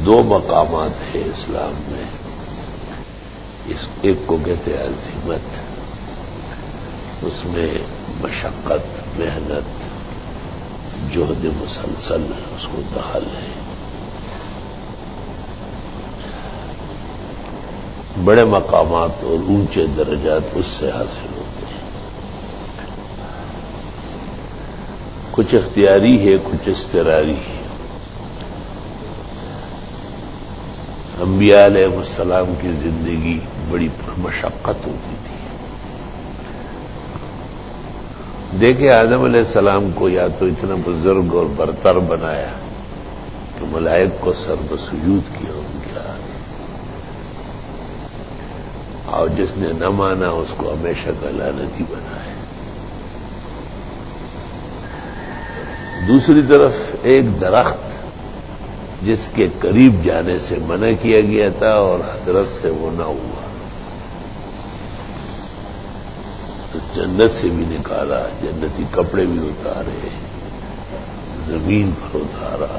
دو مقامات ہیں اسلام میں، اس ایک کو کہتے ہیں عزیمت، اس میں مشقت، محنت، جہد مسلسل اس کو دخل ہے۔ بڑے مقامات اور اونچے درجات اس سے حاصل ہوتے ہیں، کچھ اختیاری ہے، کچھ اضطراری ہے۔ انبیاء علیہ السلام کی زندگی بڑی پرمشقت ہوتی تھی۔ دیکھیں آدم علیہ السلام کو یا تو اتنا بزرگ اور برتر بنایا کہ ملائک کو سر بسجود کیا ان کے آگے، اور جس نے نہ مانا اس کو ہمیشہ کا لعنتی بنایا۔ دوسری طرف ایک درخت جس کے قریب جانے سے منع کیا گیا تھا اور حضرت سے وہ نہ ہوا، تو جنت سے بھی نکالا، جنتی کپڑے بھی اتارے، زمین پر اتارا۔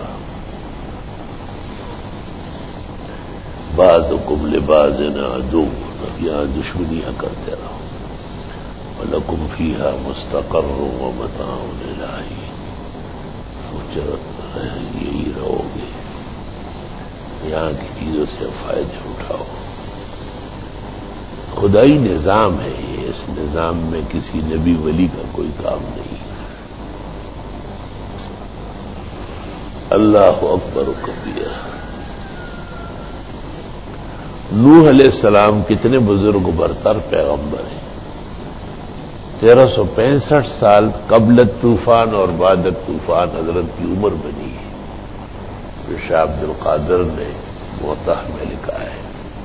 بعضکم لبعض عدو، یہاں دشمنیاں کرتے رہو، وَلَكُمْ فِيهَا مُسْتَقَرٌّ وَمَتَاعٌ إِلَىٰ حِینٍ، یہی رہو گے، یہاں کی چیزوں سے فائدے اٹھاؤ۔ خدائی نظام ہے یہ، اس نظام میں کسی نبی ولی کا کوئی کام نہیں۔ اللہ اکبر و کبیرہ۔ نوح علیہ السلام کتنے بزرگ برتر پیغمبر ہیں، 1365 سال قبل طوفان اور بعد طوفان حضرت کی عمر بنی ہے، جو شاہ عبد القادر نے موطأ میں لکھا ہے۔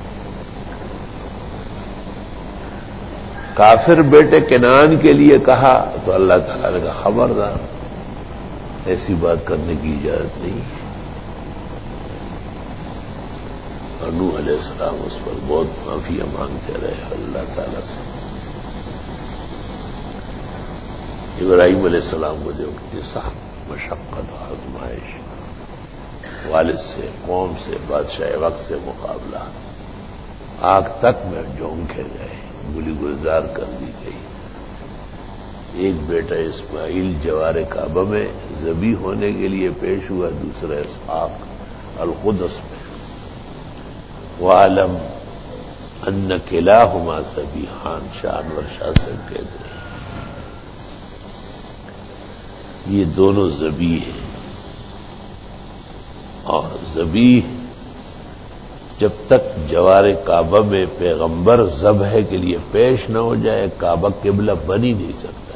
کافر بیٹے کنعان کے لیے کہا تو اللہ تعالیٰ نے کہا خبردار، ایسی بات کرنے کی اجازت نہیں ہے، اور نوح علیہ السلام اس پر بہت معافیاں مانگتے رہے اللہ تعالیٰ سے۔ ابراہیم علیہ السلام کو جو کتنی سخت مشقت و آزمائش، والد سے، قوم سے، بادشاہ وقت سے مقابلہ، آگ تک میں جھونکے گئے، گلی گلزار کر دی گئی۔ ایک بیٹا اسماعیل جوار کعبہ میں ذبح ہونے کے لیے پیش ہوا، دوسرا اسحاق القدس میں۔ وَاعْلَمْ أَنَّ كِلَاهُمَا ذَبِیحَانِ، شانور شاہ سے کہتے ہیں یہ دونوں ذبیح ہیں، اور ذبیح جب تک جوار کعبہ میں پیغمبر ذبح کے لیے پیش نہ ہو جائے کعبہ قبلہ بن ہی نہیں سکتا۔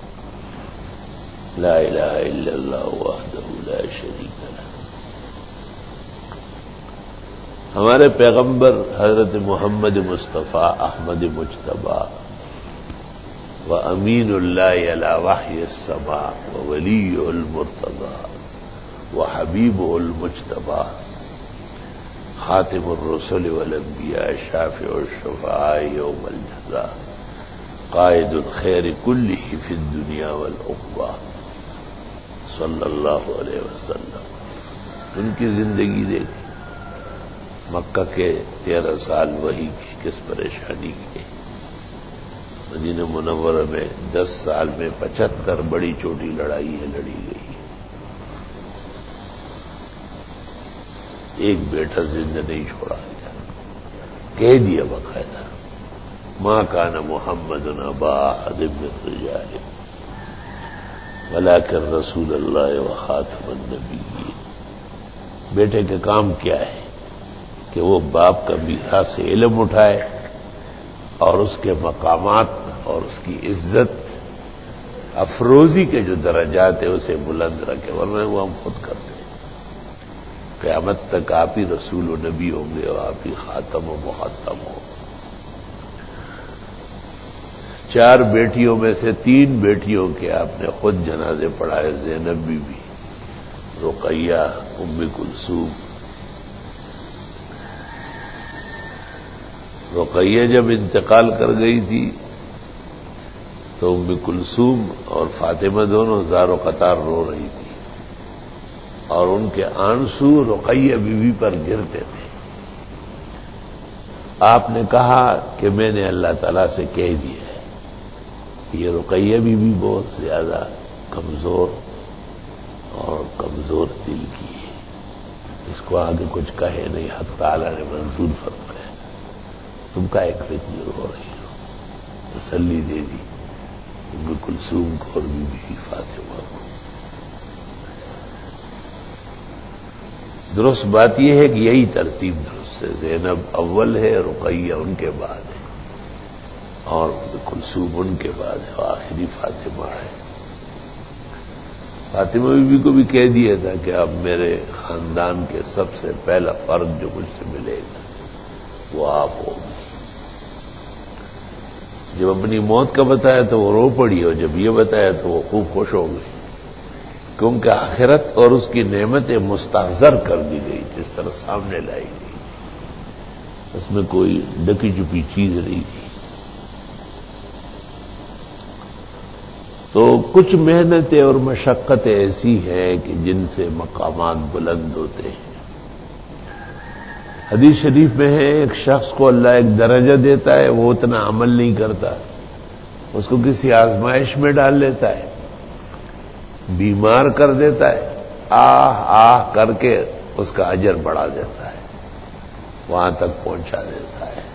لا الہ الا اللہ وحدہ لا شریک لہ۔ ہمارے پیغمبر حضرت محمد مصطفیٰ احمد مجتبیٰ وامین اللہ علی وحی السماء وولی المرتضیٰ وحبیبہ المجتبیٰ خاتم الرسل والانبیاء شافع الشفعاء یوم الجزاء قائد الخیر کلہ فی الدنیا والعقبہ صلی اللہ علیہ وسلم۔ ان کی زندگی دیکھ، مکہ کے 13 سال وحی کی کس پریشانی کی، مدینہ منورہ میں 10 سال میں 75 بڑی چھوٹی لڑائیاں لڑی گئی، ایک بیٹا زندہ نہیں چھوڑا گیا، کہہ دیا باقاعدہ ما کان محمد ابا احد من رجالکم ولکن رسول اللہ وخاتم النبیین۔ بیٹے کا کام کیا ہے کہ وہ باپ کا میراث علم اٹھائے اور اس کے مقامات اور اس کی عزت افروزی کے جو درجات ہیں اسے بلند رکھے، ورنہ وہ ہم خود کرتے ہیں۔ قیامت تک آپ ہی رسول و نبی ہوں گے اور آپ ہی خاتم و مختم ہوں۔ 4 بیٹیوں میں سے 3 بیٹیوں کے آپ نے خود جنازے پڑھائے، زینب بی بی، رقیہ، ام کلثوم۔ رقیہ جب انتقال کر گئی تھی تو ام کلثوم اور فاطمہ دونوں زار و قطار رو رہی تھی، اور ان کے آنسو رقیہ بیوی پر گرتے تھے۔ آپ نے کہا کہ میں نے اللہ تعالیٰ سے کہہ دیا ہے کہ یہ رقیہ بیوی بہت زیادہ کمزور اور کمزور دل کی ہے، اس کو آگے کچھ کہے نہیں، حق تعالیٰ نے منظور فرمایا، تم کا ایک فکر ہو رہی ہو، تسلی دے دی ام کلثوم کو اور بی بی فاطمہ کو۔ درست بات یہ ہے کہ یہی ترتیب درست ہے، زینب اول ہے، رقیہ ان کے بعد ہے، اور کلثوم ان کے بعد ہے، اور آخری فاطمہ ہے۔ فاطمہ بیوی کو بھی کہہ دیا تھا کہ اب میرے خاندان کے سب سے پہلا فرد جو مجھ سے ملے گا وہ آپ ہو۔ جب اپنی موت کا بتایا تو وہ رو پڑی، اور جب یہ بتایا تو وہ خوب خوش ہو گئی، کیونکہ آخرت اور اس کی نعمتیں مستحضر کر دی گئی، جس طرح سامنے لائی گئی، اس میں کوئی ڈکی چپی چیز نہیں تھی۔ تو کچھ محنتیں اور مشقتیں ایسی ہیں کہ جن سے مقامات بلند ہوتے ہیں۔ حدیث شریف میں ہے ایک شخص کو اللہ ایک درجہ دیتا ہے، وہ اتنا عمل نہیں کرتا، اس کو کسی آزمائش میں ڈال لیتا ہے، بیمار کر دیتا ہے، آہ آہ کر کے اس کا اجر بڑھا دیتا ہے، وہاں تک پہنچا دیتا ہے۔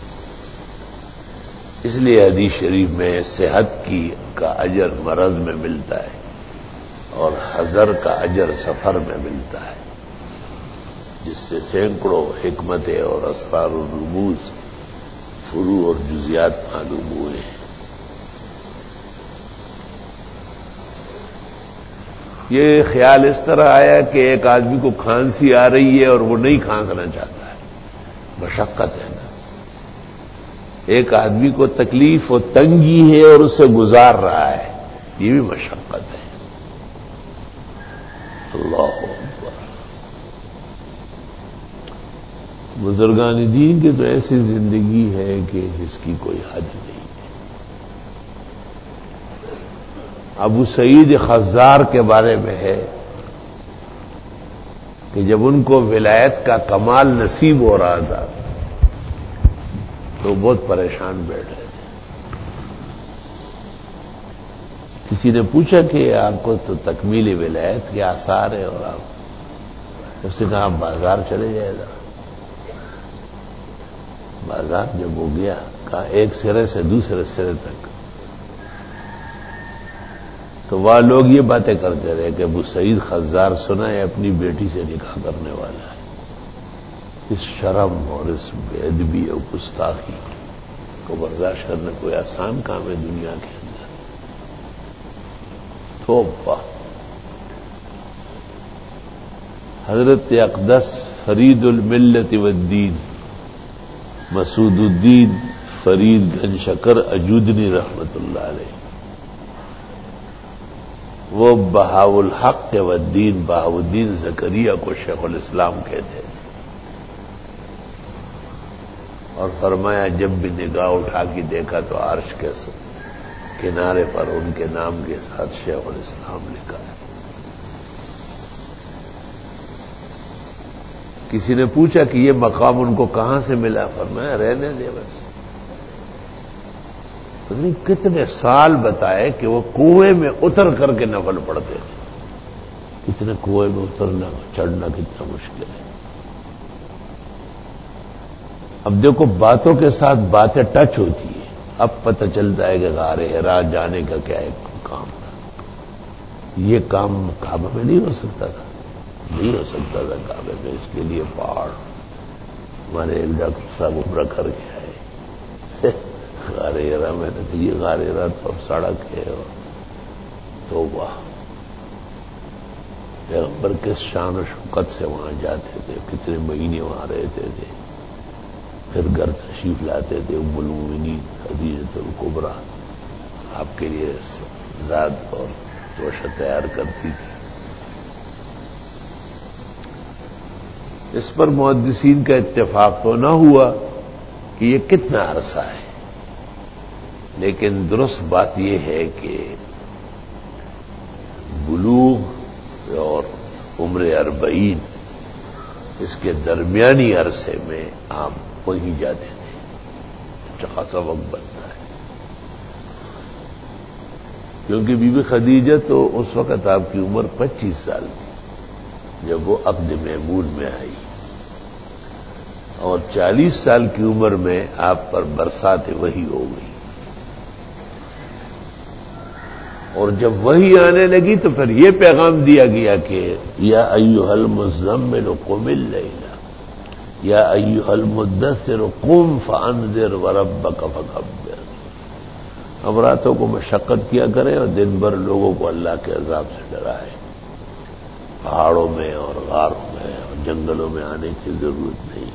اس لیے حدیث شریف میں صحت کا اجر مرض میں ملتا ہے، اور حضر کا اجر سفر میں ملتا ہے، جس سے سینکڑوں حکمتیں اور اسرار و رموز، فروع اور جزیات معلوم ہوئے ہیں۔ یہ خیال اس طرح آیا کہ ایک آدمی کو کھانسی آ رہی ہے اور وہ نہیں کھانسنا چاہتا ہے، مشقت ہے نا۔ ایک آدمی کو تکلیف و تنگی ہے اور اسے گزار رہا ہے، یہ بھی مشقت ہے۔ اللہ اکبر۔ بزرگان دین کی تو ایسی زندگی ہے کہ جس کی کوئی حد نہیں ہے۔ ابو سعید خزار کے بارے میں ہے کہ جب ان کو ولایت کا کمال نصیب ہو رہا تھا تو بہت پریشان بیٹھ رہے تھے۔ کسی نے پوچھا کہ آپ کو تو تکمیل ولایت کے آثار ہے اور آپ، اس نے کہا آپ بازار چلے جائے گا۔ بازار جب ہو گیا، کہا ایک سرے سے دوسرے سرے تک، تو وہاں لوگ یہ باتیں کرتے رہے کہ ابو سعید خزار سنا ہے اپنی بیٹی سے نکاح کرنے والا ہے۔ اس شرم اور اس بے ادبی اور گستاخی کو برداشت کرنا کوئی آسان کام ہے دنیا کے اندر؟ توبہ۔ حضرت اقدس فرید الملت والدین مسعود الدین فرید گنج شکر اجودنی رحمت اللہ علیہ، وہ بہاء الحق والدین بہاء الدین زکریا کو شیخ الاسلام کہتے ہیں، اور فرمایا جب بھی نگاہ اٹھا کے دیکھا تو عرش کے کنارے پر ان کے نام کے ساتھ شیخ الاسلام لکھا ہے۔ کسی نے پوچھا کہ یہ مقام ان کو کہاں سے ملا؟ فرمایا رہنے دے بس۔ کتنے سال بتائے کہ وہ کنویں میں اتر کر کے نفل پڑھتے تھے۔ کتنے کنویں میں اترنا چڑھنا کتنا مشکل ہے۔ اب دیکھو باتوں کے ساتھ باتیں ٹچ ہوتی ہے، اب پتہ چلتا ہے کہ غار حرا جانے کا کیا ایک کام تھا۔ یہ کام کعبہ میں نہیں ہو سکتا تھا، نہیں ہو سکتا تھا کعبے میں، اس کے لیے پہاڑ۔ ہمارے ایک ڈاکٹر صاحب عمرہ کر کے آئے غار حرا میں نے کہا یہ غار حرا تو اب سڑک ہے، اور توبہ۔ پیغمبر کس شان و شوکت سے وہاں جاتے تھے، کتنے مہینے وہاں رہتے تھے، پھر گھر تشریف لاتے تھے۔ ام المؤمنین خدیجہ الکبریٰ آپ کے لیے زاد اور توشہ تیار کرتی تھی۔ اس پر محدثین کا اتفاق تو نہ ہوا کہ یہ کتنا عرصہ ہے، لیکن درست بات یہ ہے کہ بلوغ اور عمر 40 اس کے درمیانی عرصے میں آپ وہیں جاتے تھے، اچھا خاصا وقت بنتا ہے، کیونکہ بی بی خدیجہ تو اس وقت آپ کی عمر 25 سال تھی جب وہ عقد میمون میں آئی، اور 40 سال کی عمر میں آپ پر برسات وحی ہو گئی، اور جب وحی آنے لگی تو پھر یہ پیغام دیا گیا کہ یا ایھا المزمل قم اللیل یا ایھا المدثر قم فانذر وربک فکبر۔ اب راتوں کو مشقت کیا کریں اور دن بھر لوگوں کو اللہ کے عذاب سے ڈرائے، پہاڑوں میں اور غاروں میں اور جنگلوں میں آنے کی ضرورت نہیں۔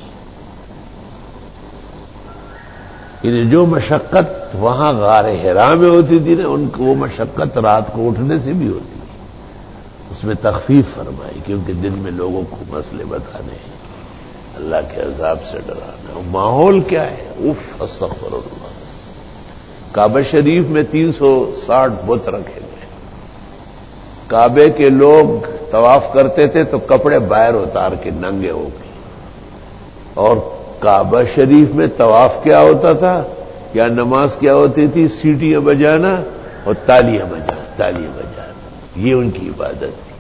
یعنی جو مشقت وہاں غار حرا میں ہوتی تھی نا، ان کو وہ مشقت رات کو اٹھنے سے بھی ہوتی ہے، اس میں تخفیف فرمائی، کیونکہ دن میں لوگوں کو مسئلے بتانے ہیں، اللہ کے عذاب سے ڈرانا۔ اور ماحول کیا ہے؟ اف استغفر اللہ۔ کعبہ شریف میں 360 بت رکھے گئے، کعبے کے لوگ طواف کرتے تھے تو کپڑے باہر اتار کے ننگے ہو کے، اور کعبہ شریف میں طواف کیا ہوتا تھا یا نماز کیا ہوتی تھی؟ سیٹیاں بجانا اور تالیاں بجانا، یہ ان کی عبادت تھی،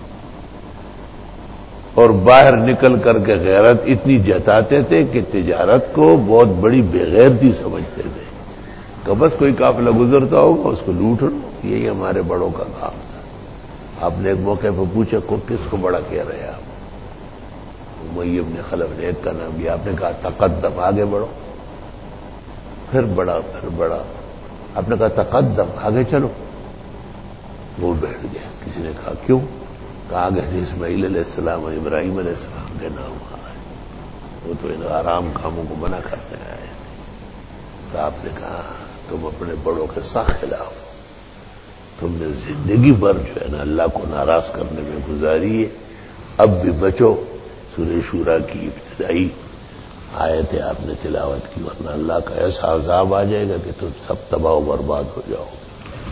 اور باہر نکل کر کے غیرت اتنی جتاتے تھے کہ تجارت کو بہت بڑی بےغیرتی سمجھتے تھے کہ بس کوئی قافلہ گزرتا ہوگا اس کو لوٹ لو، یہی ہمارے بڑوں کا کام تھا۔ آپ نے ایک موقع پہ پوچھا کس کو بڑا کہہ رہے ہیں آپ؟ امیہ بن خلف نے ایک کا نام لیا، آپ نے کہا تقدم، آگے بڑھو، پھر بڑا، آپ نے کہا تقدم، آگے چلو، وہ بیٹھ گیا۔ کسی نے کہا کیوں؟ کہا آگے سے اسماعیل علیہ السلام اور ابراہیم علیہ السلام کے نام آ رہے ہیں، وہ تو ان حرام کاموں کو منع کرنے آئے تھے۔ تو آپ نے کہا تم اپنے بڑوں کے سخت خلاف، تم نے زندگی بھر جو ہے نا اللہ کو ناراض کرنے میں گزاری ہے، اب بھی بچو۔ سورہ شورا کی ابتدائی آیتیں آپ نے تلاوت کی، ورنہ اللہ کا ایسا عذاب آ جائے گا کہ تم سب تباہ و برباد ہو جاؤ گے۔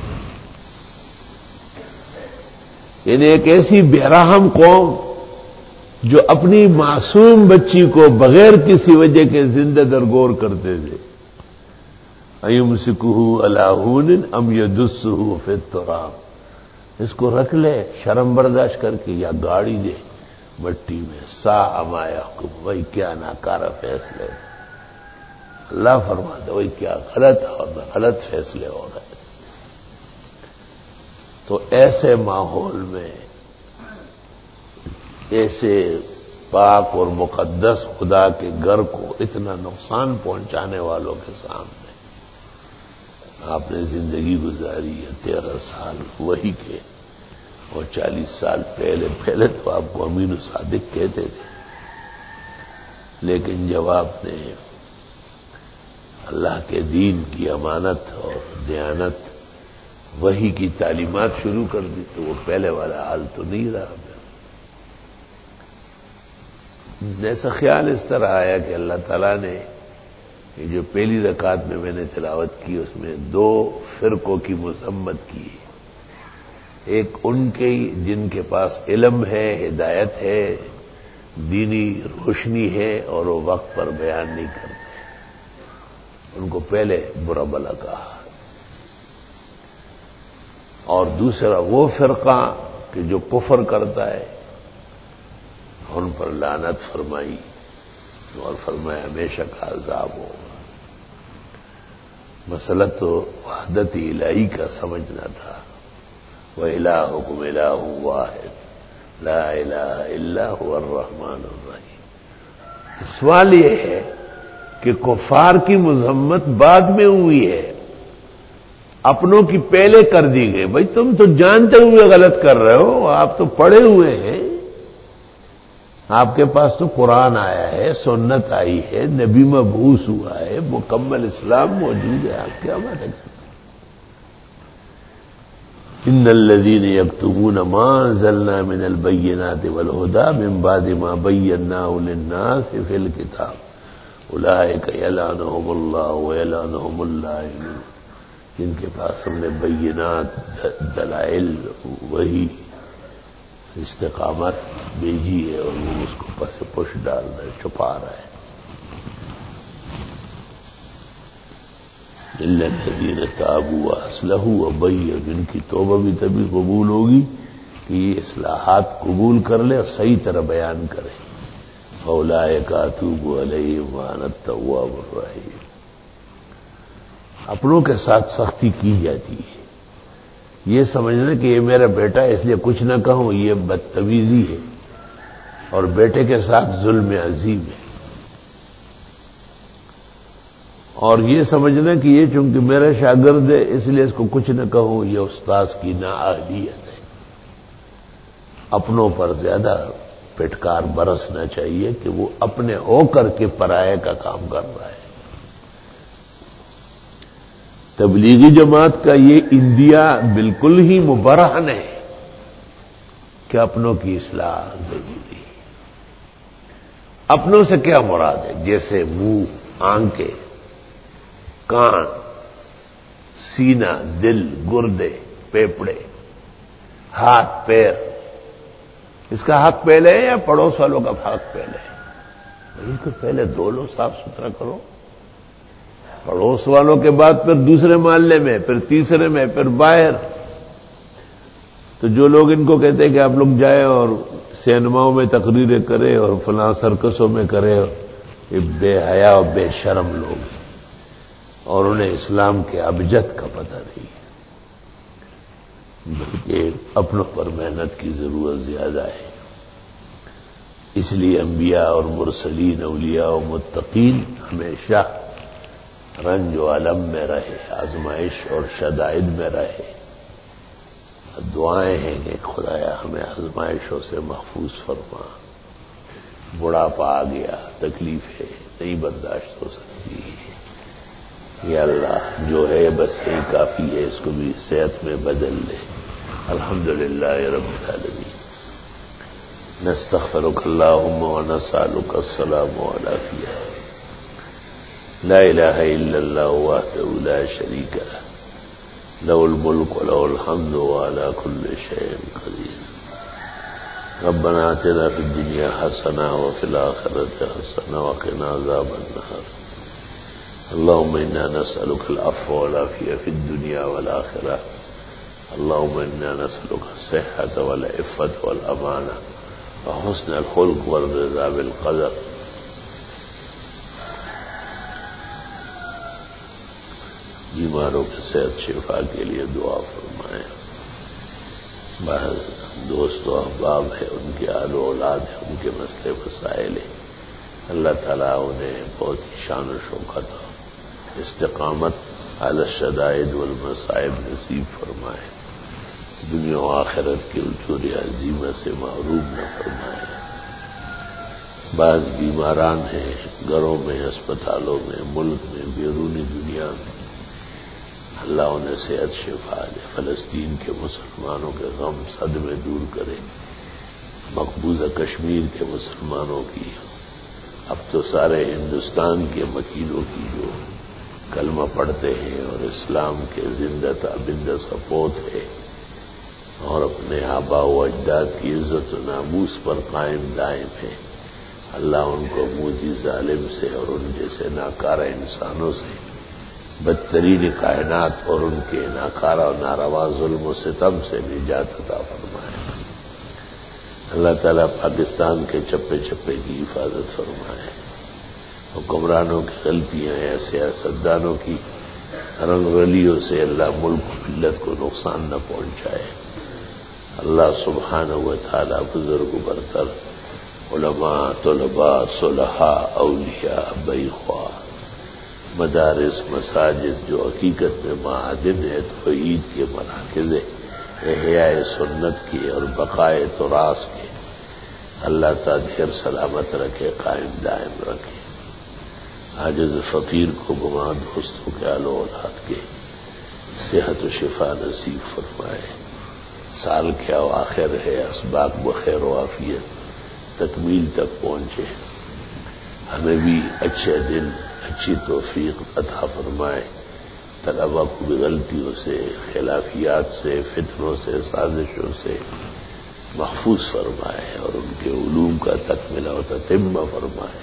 یعنی ایک ایسی بےرحم قوم جو اپنی معصوم بچی کو بغیر کسی وجہ کے زندہ درگور کرتے تھے، ایمسکہ علی ہون ام یدسہ فی التراب، اس کو رکھ لے شرم برداشت کر کے یا گاڑی دے مٹی میں، ساء ما یحکم، وہی کیا ناکارہ فیصلے، اللہ فرماتا وہی کیا غلط اور غلط فیصلے ہو رہے۔ تو ایسے ماحول میں ایسے پاک اور مقدس خدا کے گھر کو اتنا نقصان پہنچانے والوں کے سامنے آپ نے زندگی گزاری ہے 13 سال وہی کے، اور 40 سال پہلے تو آپ کو امین الصادق کہتے تھے، لیکن جب آپ نے اللہ کے دین کی امانت اور دیانت وحی کی تعلیمات شروع کر دی تو وہ پہلے والا حال تو نہیں رہا۔ جیسا خیال اس طرح آیا کہ اللہ تعالیٰ نے یہ جو پہلی رکعت میں نے تلاوت کی اس میں 2 فرقوں کی مذمت کی، ایک ان کے جن کے پاس علم ہے، ہدایت ہے، دینی روشنی ہے اور وہ وقت پر بیان نہیں کرتے، ان کو پہلے برا بلا کہا، اور دوسرا وہ فرقہ کہ جو کفر کرتا ہے ان پر لعنت فرمائی اور فرمایا ہمیشہ کا عذاب ہوگا۔ مسئلہ تو وحدت الہی کا سمجھنا تھا، وَإِلَٰهُكُمْ إِلَٰهٌ وَاحِدٌ لَا إِلَٰهَ إِلَّا هُوَ الرَّحْمَٰنُ الرَّحِيمُ۔ سوال یہ ہے کہ کفار کی مذمت بعد میں ہوئی ہے، اپنوں کی پہلے کر دی گئی۔ بھائی تم تو جانتے ہوئے غلط کر رہے ہو، آپ تو پڑھے ہوئے ہیں، آپ کے پاس تو قرآن آیا ہے، سنت آئی ہے، نبی مبعوث ہوا ہے، مکمل اسلام موجود ہے، آپ کیا بات ہے؟ ان الذين يكتبون ما انزلنا من البينات والهدى من بعد ما بيناه للناس في الكتاب اولئك يلعنهم الله ويلعنهم اللاعنون، جن کے پاس ہم نے بینات، دلائل، وہی استقامت بھیجی ہے اور وہ اس کو پس پش ڈال رہا ہے، چھپا رہا ہے. الا الذین تابوا واصلحوا وبینوا، جن کی توبہ بھی تبھی قبول ہوگی کہ یہ اصلاحات قبول کر لے اور صحیح طرح بیان کرے. فاولئک اتوب علیہم وانا التواب الرحیم. اپنوں کے ساتھ سختی کی جاتی ہے، یہ سمجھنا کہ یہ میرا بیٹا ہے اس لیے کچھ نہ کہوں، یہ بدتمیزی ہے اور بیٹے کے ساتھ ظلم عظیم ہے. اور یہ سمجھنا کہ یہ چونکہ میرا شاگرد ہے اس لیے اس کو کچھ نہ کہوں، یہ استاذ کی نااہلیت ہے. اپنوں پر زیادہ پٹکار برسنا چاہیے کہ وہ اپنے ہو کر کے پرائے کا کام کر رہا ہے. تبلیغی جماعت کا یہ اندیا بالکل ہی مبرہن ہے کہ اپنوں کی اصلاح ضروری ہے. اپنوں سے کیا مراد ہے؟ جیسے منہ، آنکھیں، کان، سینہ، دل، گردے، پھیپھڑے، ہاتھ، پیر، اس کا حق پہلے ہے یا پڑوس والوں کا حق پہلے ہے؟ ان کو پہلے دھو لو، صاف ستھرا کرو. پڑوس والوں کے بعد پھر دوسرے محلے میں، پھر تیسرے میں، پھر باہر. تو جو لوگ ان کو کہتے ہیں کہ آپ لوگ جائیں اور سینماؤں میں تقریریں کریں اور فلاں سرکسوں میں کریں، یہ بے حیا اور بے شرم لوگ ہیں اور انہیں اسلام کے ابجد کا پتہ نہیں ہے. بلکہ اپنوں پر محنت کی ضرورت زیادہ ہے. اس لیے انبیاء اور مرسلین، اولیاء و متقین ہمیشہ رنج و علم میں رہے، آزمائش اور شدائد میں رہے. دعائیں ہیں کہ خدایا ہمیں آزمائشوں سے محفوظ فرما. بڑھاپا آ گیا، تکلیف ہے، نہیں برداشت ہو سکتی ہے، یا اللہ جو ہے بس یہی کافی ہے، اس کو بھی صحت میں بدل لے. الحمدللہ رب العالمین. نستغفرک اللہم ونسألک السلام والعافیہ. لا الہ الا اللہ وحدہ لا شریک لہ، لہ الملک ولہ الحمد وعلی کل شیء قدیر. ربنا آتنا فی الدنیا حسنہ وفی الآخرۃ حسنہ وقنا عذاب النار. اللهم انا نسألك العفو والعافية في الدنيا والآخرة. اللهم انا نسألك الصحة والعفة والأمانة وحسن الخلق والرضا بالقدر. بیماروں کے صحت شفا کے لیے دعا فرمائیں. بعض دوست و احباب ہیں، ان کے آل و اولاد ہیں، ان کے مسئلے مسائل ہیں، اللہ تعالیٰ انہیں بہت ہی شان و شوکت اور استقامت علی الشدائد والمصائب نصیب فرمائے. دنیا و آخرت کے اجور عظیمہ سے محروم نہ فرمائے. بعض بیماران ہیں گھروں میں، اسپتالوں میں، ملک میں، بیرونی دنیا میں، اللہ انہیں صحت شفا دے. فلسطین کے مسلمانوں کے غم صدمے دور کرے. مقبوضہ کشمیر کے مسلمانوں کی، اب تو سارے ہندوستان کے مکینوں کی جو کلمہ پڑھتے ہیں اور اسلام کے زندہ تابندہ سپوت ہے اور اپنے آباء و اجداد کی عزت و ناموس پر قائم دائم ہے، اللہ ان کو موذی ظالم سے اور ان جیسے ناکارہ انسانوں سے، بدترین کائنات اور ان کے ناکارہ و ناروا ظلم و ستم سے نجات عطا فرمائے. اللہ تعالیٰ پاکستان کے چپے چپے کی حفاظت فرمائے. حکمرانوں کی غلطیاں یا سیاستدانوں کی رنگ رلیوں سے اللہ ملک و ملت کو نقصان نہ پہنچائے. اللہ سبحانہ و تعالیٰ بزرگ برتر علماء، طلباء، صلحاء، اولیاء، بخواہ، مدارس، مساجد جو حقیقت میں معادن ہے توحید کے مراکز احیاء سنت کے اور بقائے تراث کے، اللہ تعالیٰ دیر سلامت رکھے، قائم دائم رکھے. عاجز فقیر کو گواں دوستوں کے آل و اولاد کے صحت و شفا نصیب فرمائے. سال کے اواخر ہے، اسباق بخیر و عافیت تکمیل تک پہنچے. ہمیں بھی اچھے دن، اچھی توفیق عطا فرمائے. طلبا کو بھی غلطیوں سے، خلافیات سے، فتنوں سے، سازشوں سے محفوظ فرمائے اور ان کے علوم کا تکملہ و تتمہ فرمائے.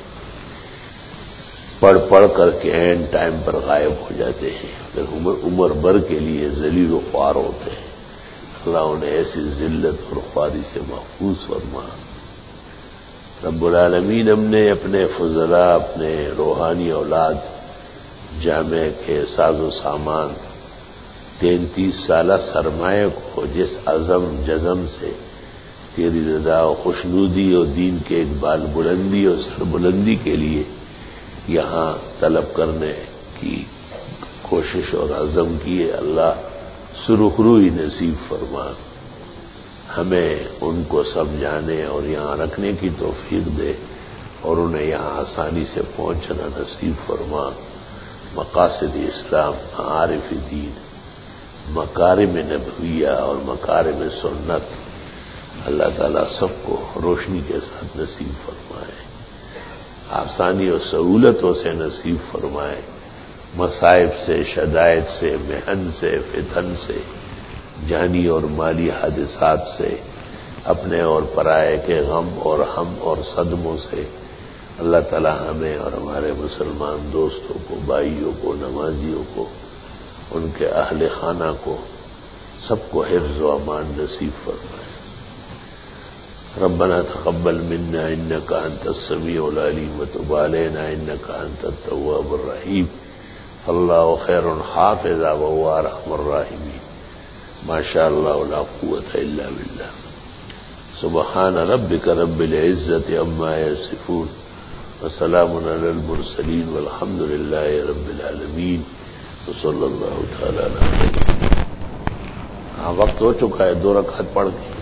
پڑھ پڑھ کر کے اینڈ ٹائم پر غائب ہو جاتے ہیں، پھر عمر بھر کے لیے ذلیل و خوار ہوتے ہیں. اللہ انہیں ایسی ذلت اور خواری سے محفوظ فرما. رب العالمین ہم نے اپنے فضلاء، اپنے روحانی اولاد، جامع کے ساز و سامان، 33 سالہ سرمایہ کو جس عزم جزم سے تیری رضا و خوشنودی اور دین کے اقبال بلندی اور سربلندی کے لیے یہاں طلب کرنے کی کوشش اور عزم کیے، اللہ سرخروئی نصیب فرما. ہمیں ان کو سمجھانے اور یہاں رکھنے کی توفیق دے اور انہیں یہاں آسانی سے پہنچنا نصیب فرما. مقاصد اسلام، معارف دین، مکارم نبویہ اور مکارم سنت اللہ تعالیٰ سب کو روشنی کے ساتھ نصیب فرمائے، آسانی اور سہولتوں سے نصیب فرمائے. مصائب سے، شدائد سے، محن سے، فتن سے، جانی اور مالی حادثات سے، اپنے اور پرائے کے غم اور ہم اور صدموں سے اللہ تعالی ہمیں اور ہمارے مسلمان دوستوں کو، بھائیوں کو، نمازیوں کو، ان کے اہل خانہ کو، سب کو حفظ و امان نصیب فرمائے. ربنا تقبل منا انك انت السميع العليم وتب علينا انك انت التواب الرحيم. الله خير حافظا وهو ارحم الراحمين. ما شاء الله لا قوة الا بالله. سبحان ربك رب العزة عما يصفون وسلام على المرسلين والحمد لله رب العالمين وصلى الله تعالى على محمد. وقت ہو چکا ہے، 2 رکعت پڑھ کے